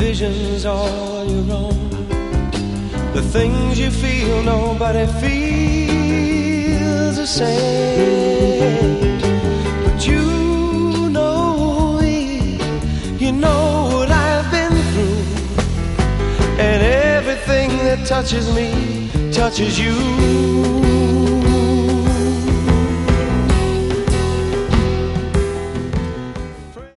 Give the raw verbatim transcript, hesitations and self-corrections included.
vision's all your own. The things you feel, nobody feels the same. But you know it, you know what I've been through, and everything that touches me touches you.